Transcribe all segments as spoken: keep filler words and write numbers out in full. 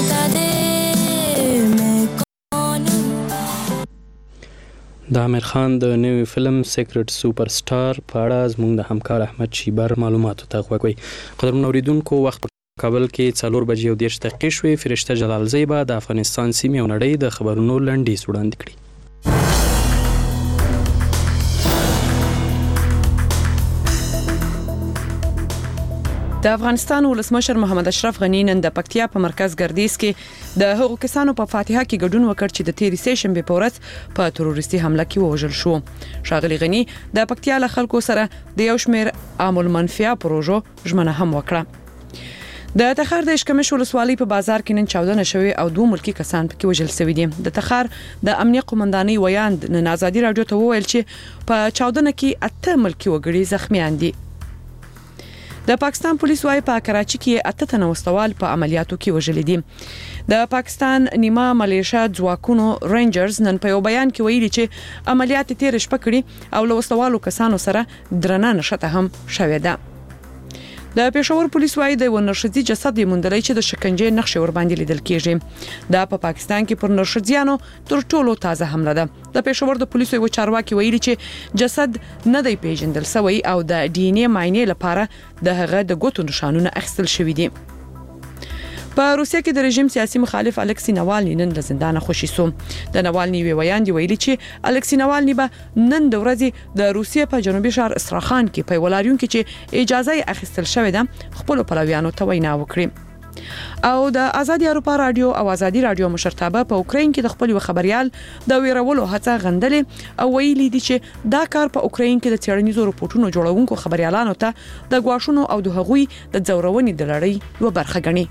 बता दे मैं कौन हूँ. د عامر خان د نوي فلم سیکرټ سوپر سټار په اړه زموږ د همکار احمد شیبر معلوماتو ته غوږ وي. قدرمنو اوریدونکو، وخت کابل کې څلور بجې او دېرش دقیقې شوې. فرشته جلالزی به د افغانستان سیمې او نړۍ د خبرونو لنډیز وړاندې کړي. د افغانستان ولسمشر محمد اشرف غنی نن د پکتیا په مرکز ګردیز کې د هغو کسانو په فاتحه کې ګډون وکړ چې د تیرې سه شنبې په ورځ په تروریستي حمله کې ووژل شو. ښاغلي غنی د پکتیا له خلکو سره د یو شمېر عامل منفعه پروژو ژمنه هم وکړه. د تخار د اشکمش ولسوالۍ په بازار کې نن چاودنه شوې او دوه ملکی کسان پکې وژل شوي دي. د تخار د امنیه قومندانۍ ویاند نن ازادي رادیو ته وویل چې په چاودنه کې اته ملکی وګړي زخمیان دي. د پاکستان پولیس وايي په کراچي کې اته تنه وسوال په عملیاتو کې وژل دي. د پاکستان نیمه ملیشیا ځواکونو رینجرز نن په یو بیان کې ویلي چې عملیات تیر شپه کړي او له وسوالو کسانو سره درنه نشته هم شوې ده. د پېښور پولیس وايي د ونرشدي جسد موندلای چې د شکنجې نقش ور باندې لیدل کیږي. دا په پاکستان کې پر نرشديانو تر ټولو تازه حمله ده. د پېښور د پولیسو یو چارواکي ویلي چې جسد نه دی پیژندل شوی او د ډي ان اے معاینې لپاره د هغه د ګوتو نشانونه اخیستل شوي دي. په روسیه کې د رژیم سیاسي مخالف الکسی ناوالني نن له زندانه خوشی سو. د ناوالني وی ویاندې ویلي چې الکسی ناوالني به نن د ورځې د روسیې په جنوبي ښار استراخان کې په ولاریون کې چې اجازه یې اخیستل شوې ده خپل پلویانو ته وینا وکړي. او د آزادي اروپا رادیو او آزادي رادیو مشرتابه په اوکراین کې د خپل خبريال د ویرولو هڅه غندلې او ویلي دي چې دا کار په اوکراین کې د چړنیزو رپورټونو جوړونکو خبريالانو ته د غواښونو او د هغوی د ځورونې د لړۍ یو برخه ګڼي.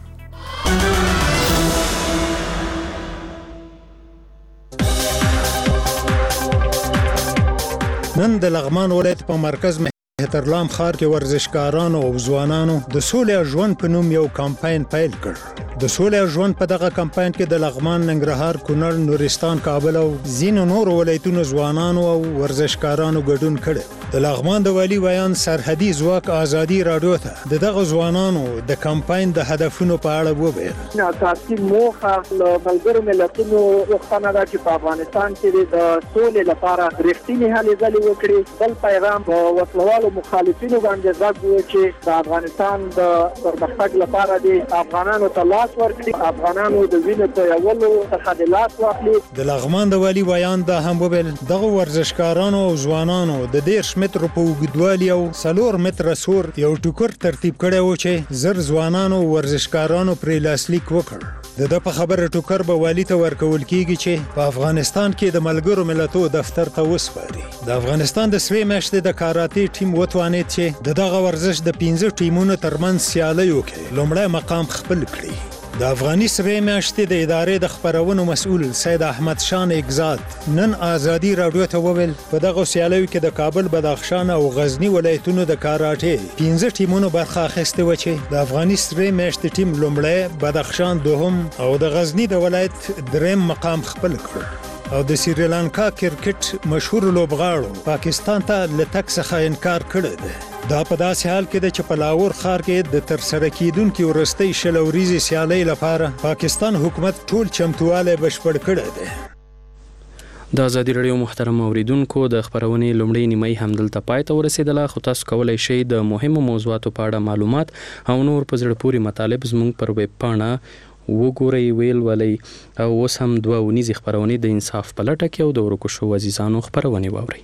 نن د لغمان ولایت په مرکز مهترلام ښار کې ورزشکارانو او ځوانانو د سولې ژوند په نوم یو کمپاین پیل کړ. د سولې ژوند په دغه کمپاین کې د لغمان، ننګرهار، کونړ، نورستان، کابل او ځینو نورو ولایتونو ځوانانو او ورزشکارانو ګډون کړی. د لغمان د والی ویان سرحدي ځواک آزادي رادیو ته د دغه ځوانانو د کمپاین د هدفونو په اړه وویل. اساسي موخه له ملګرو ملتونو غوښتنه ده چې په افغانستان کې د سولې لپاره رښتینې هلې ځلې وکړي. بل پیغام په وسلوالو مخالفینو باندې غږ و چې د افغانستان د پرمختګ لپاره د افغانانو ته لاس ورکړي، افغانانو د وینې تویولو څخه د لاس واخلي. د لغمان د والی ویان دا هم وویل دغه ورزشکارانو او ځوانانو د دېرش مترو په اوږدوالي او څلور متره سور یو ټوکر ترتیب کړی و چې زر ځوانانو ورزشکارانو پرې لاسلیک وکړ. د ده په خبره ټوکر به والي ته ورکول کیږي چې په افغانستان کې د ملګرو ملتونو دفتر ته وسپاري. د افغانستان د سوي میاشتې د کاراتې ټیم وتوانید چې د دغه ورزش د پنځه ټیمونو ترمنځ سیالي وکړي لومړی مقام خپل کړي. د افغاني سوي میاشتې د ادارې د خبرونو مسؤل سید احمد شان اگزاد نن آزادي رادیو ته وویل په دغه سیالیو کې د کابل، بدخشان او غزنی ولایتونو د کاراټې پنځه ټیمونو برخه اخیستې و چې د افغاني سوي میاشتې ټیم لومړی، بدخشان دوهم او د غزنی د ولایت دریم مقام خپل کړ. او د سریلانکا کرکټ مشهور لوبغاړو پاکستان ته له تګ څخه انکار کړی دی. دا په داسې حال کې د چې په لاهور ښار کې د ترسره کیدونکو وروستۍ شل ورځې سیالۍ لپاره پاکستان حکومت ټول چمتووالی بشپړ کړی دی. د آزادي رادیو محترم اوریدونکو، د خبرونې لومړۍ نیمایي همدلته پای ته ورسېدله، خو تاسو کولی شئ د مهمو موضوعاتو په اړه معلومات او نور په زړه پورې مطالب زموږ پر ویب پاڼه وګورئ، ویل ولئ او اوس هم دوه اونیزې خبرونې د انصاف په لټه کې او د ورکو شوو عزیزانو خبرونې واورئ.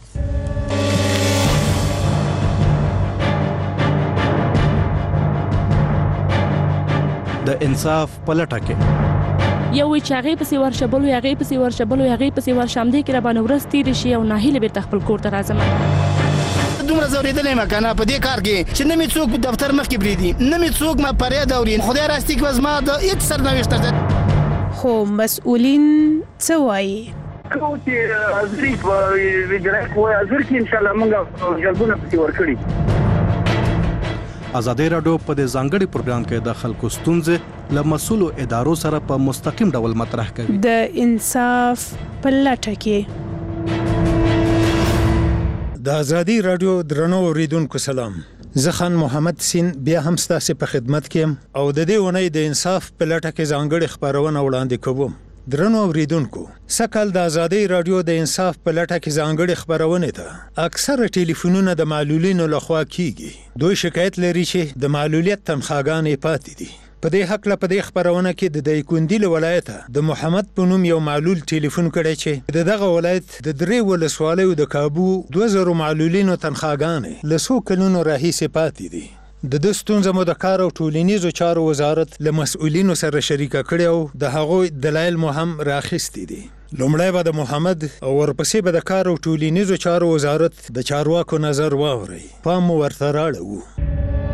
د انصاف په لټه کې یو چې هغه پسې ورشه بل هغه پسې ورشه بل هغه پسې ورشه همدې کې را باندې ورځ تیر شي او ناهیله بیرته خپل کور ته راځم. دومره زوریدلې ما کنه په دې کار کې چې نه می څوک دفتر مخ کې بریدي، نه می څوک ما پرې دورین خدای راستي کې وزما د هیڅ سرنوشت ده. خو مسؤلین څه وایي؟ کو چې ازري په ویډیو کو ازر کې ان شاء الله موږ جلبونه پسې ورکړي. آزادي رادیو په دې ځانګړي پروګرام کې د خلکو ستونزې له مسؤلو ادارو سره په مستقیم ډول مطرح کوي. د انصاف په لټه کې د ازادي رادیو درنو اوریدونکو سلام. زه خان محمد سین بیا هم ستاسو په خدمت کې یم او د دې ونې د انصاف په لټه کې ځانګړي خبرونه وړاندې کوم. درنو اوریدونکو، سکهال د ازادي رادیو د انصاف په لټه کې ځانګړي خبرونه ته اکثره ټلیفونونه د معلولینو لخوا کیږي. دوی شکایت لري چې د معلولیت تنخواګانې پاتې دي. په دې حق له په دې خبرونه کې د دایکندي ولایت د محمد په نوم یو معلول ټلیفون کړی چې د دغه ولایت د درې ولسوالیو د کابو دوه زره معلولینو تنخواګانې له څو کلونو راهیسې پاتې دي. د د ستونزو مو د کار او ټولنیزو چارو وزارت له مسؤلینو سره شریکه کړې او د هغوی دلایل مو هم راخیستي دي. لومړی به د محمد او ورپسې به د کار او ټولنیزو چارو وزارت د چارواکو نظر واوري. پام مو ورته راړو.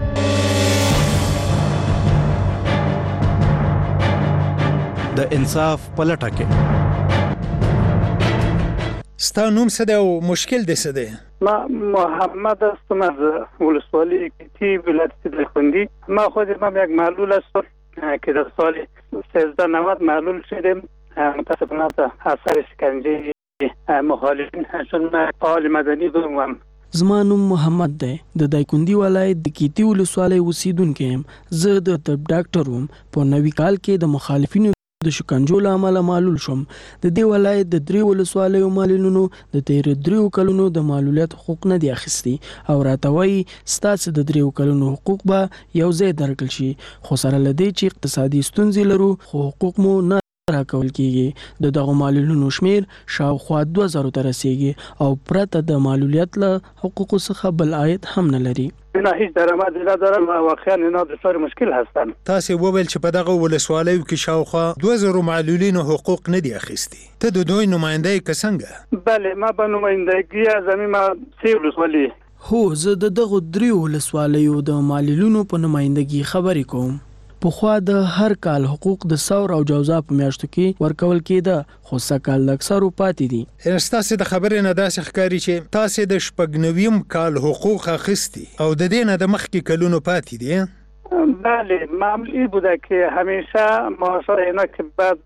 د انصاف پلټه کې ستا نوم څه دی او مشکل دې څه دی؟ ما محمد هستم از ولسوالی کیتی ولایت دایکندی. ما خودم هم یک معلول هستم که در سال سیزده نود معلول شدم متاسفانه به اثر شکنجه مخالفین، چون من فعال مدنی بودم. زما نوم محمد دی، د دایکندی ولایت د کیتی ولسوالۍ اوسیدونکی یم. زه د طب ډاکټر وم. په نوي کال کې د مخالفینو د شکنجو له امله معلول شوم. د دې ولایت د درې ولسوالیو معلولینو د تیر دریو کلونو د معلولیت حقوق نه دي اخیستي او راته وایي ستاسو د دریو کلونو حقوق به یو ځای درکړل شي، خو سره له دې چې اقتصادي ستونزې لرو خو حقوق مو نه راکول کیږي. د دغه معلولینو شمیر شاوخوا دوه زره ته رسیږي او پرته د معلولیت له حقوقو څخه بل عاید هم نه لري. اینا هیچ درآمد نه دارن و واقعا اینا دچار مشکل هستن. تاسو وویل چې په دغه ولسوالیو کې شاوخوا دوه زره معلولینو حقوق نه دي اخیستي. ته د دوی نمائندګي که څنګه؟ بله، ما به نمائندګي از ما سی ولسوالۍ. هو، زه د دغه دریو ولسوالیو د معلولینو په نمائندګي خبرې کوم. پخوا د هر کال حقوق د ثور او جوزا په میاشتو کې ورکول کېده، خو سږکال اکثرو پاتې دي. ستاسو د خبرې نه داسې ښکاري چې تاسو د شپږ نویم کال حقوق اخیستي او د دې نه د مخکې کلونو پاتې دي. بله، معمولی بوده که همیشه معاشر اینا که بعد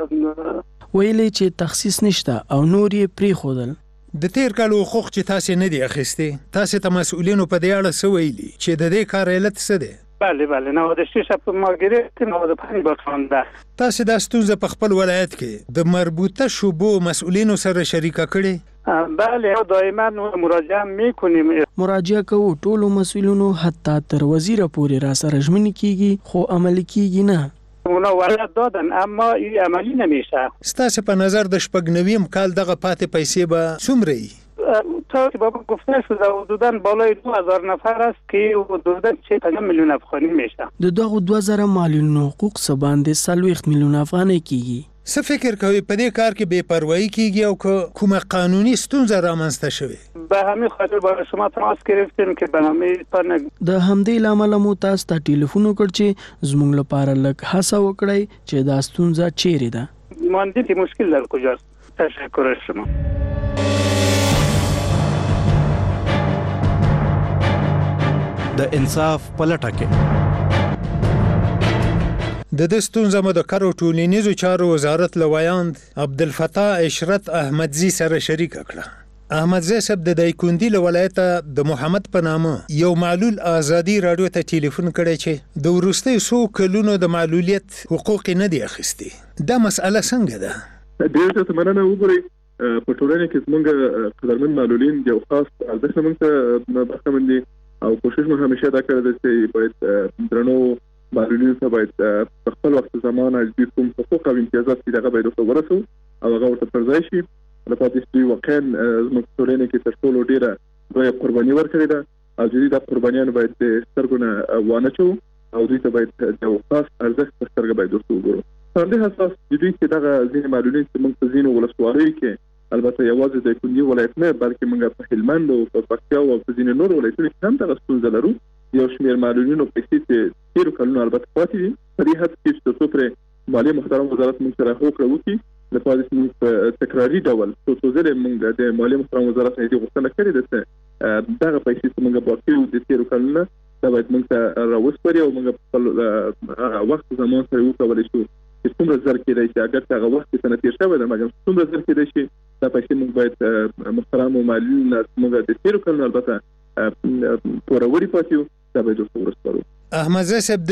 ویلي چې تخصیص نشته او نور یې پرېښودل. د تیر کال حقوق چې تاسو نه دي اخیستي، تاسو ته مسؤلینو په دې اړه څه ویلي چې د دې کار علت څه دی؟ بله بله، نود و شش په ما گرفتیم، نود و پنج با خانده. تاسو د ستونزه په خپل ولایت کې د مربوطه شوبو مسؤلینو سره شریکه کړي؟ بله، دائما مراجعه میکنیم. مراجعه کوو ټولو مسؤلینو، حتی تر وزیر پورې را سره ژمنې کیږي خو عملی کیږي نه. اونا ولایت دادن اما این عملی نمیشه. ستاسو په نظر د شپږ نویم کال دغه پاتې پیسې به څومره وي؟ تا که بابا گفته شده حدوداً بالای دو هزار نفر است که حدوداً چه پنج میلیون افغانی میشه. د دغه دوه زره معلولینو حقوق څه باندې څلوېښت میلیون افغانۍ کیږي. څه فکر کوي په دې کار کې بې پروایي کیږي او که کومه قانوني ستونزه رامنځته شوې؟ به همین خاطر با شما تماس گرفتیم که به نامه تان د همدې لامل مو تاسو ته ټلیفون وکړ چې زموږ لپاره لږ هڅه وکړئ چې دا ستونزه چیرې ده. ماندی مشکل در کجاست؟ تشکر از شما. د انصاف پلټه کې د د ستونزو مو د کار او ټولنیزو چارو وزارت له ویاند عبدالفتاح عشرت احمدزي سره شریکه کړه. احمدزي صاحب د دایکندي له ولایته د محمد په نامه یو معلول ازادي رادیو ته ټلیفون کړی چې د وروستیو څو کلونو د معلولیت حقوق نه دي اخیستي. دا مسأله څنګه ده؟ ډېر څه مننه. وګورئ، په ټولنه کې زموږ قدرمن معلولین یو خاص ارزښت موږ ته برخمن دي او کوشش مو همیشه دا کړی دی چې باید درنو معلولینو ته باید په خپل وخت زمانه دوی کوم حقوق او امتیازات چې دغه باید ورته ورسوو او هغه ورته پر ځای شي. لکه چې دوی واقعا زموږ ټولنه کې تر ټولو ډېره لویه قرباني ورکړې ده او دوی دا قربانیان باید د سترګو نه وانه چوو او دوی ته باید یو خاص ارزښت په سترګه باید ورته وګورو. په همدې اساس د دوی چې دغه ځینې معلولین چې موږ په ځینو ولسوالیو کې، البته یوازې د دایکندي ولایت نه بلکې موږ په هلمند او په پکتیا او په ځینو نورو ولایتونو کې هم دغه ستونزه لرو. یو شمېر معلولینو پیسې چې تېرو کلونو البته پاتې دي، په دې حد کې چې تر څو پرې مالیې محترم وزارت موږ سره هوکړه وکړي، لپاره چې موږ په تکراري ډول څو څو ځلې موږ د مالیې محترم وزارت نه دې غوښتنه کړې ده چې دغه پیسې چې موږ باقي وو د تېرو کلونو نه دا باید موږ ته راوسپاري او موږ په خپل وخت زمان سره وکولی شو چې څومره زر کېدای شي اگر هغه وخت کې سنت تیر شوی ده مګر څومره زر کېدای شي دا پیسې موږ باید محترم معلولین موږ د تیرو کلونو البته پوروړي پاتې دا باید ورسپارو. احمد زاهد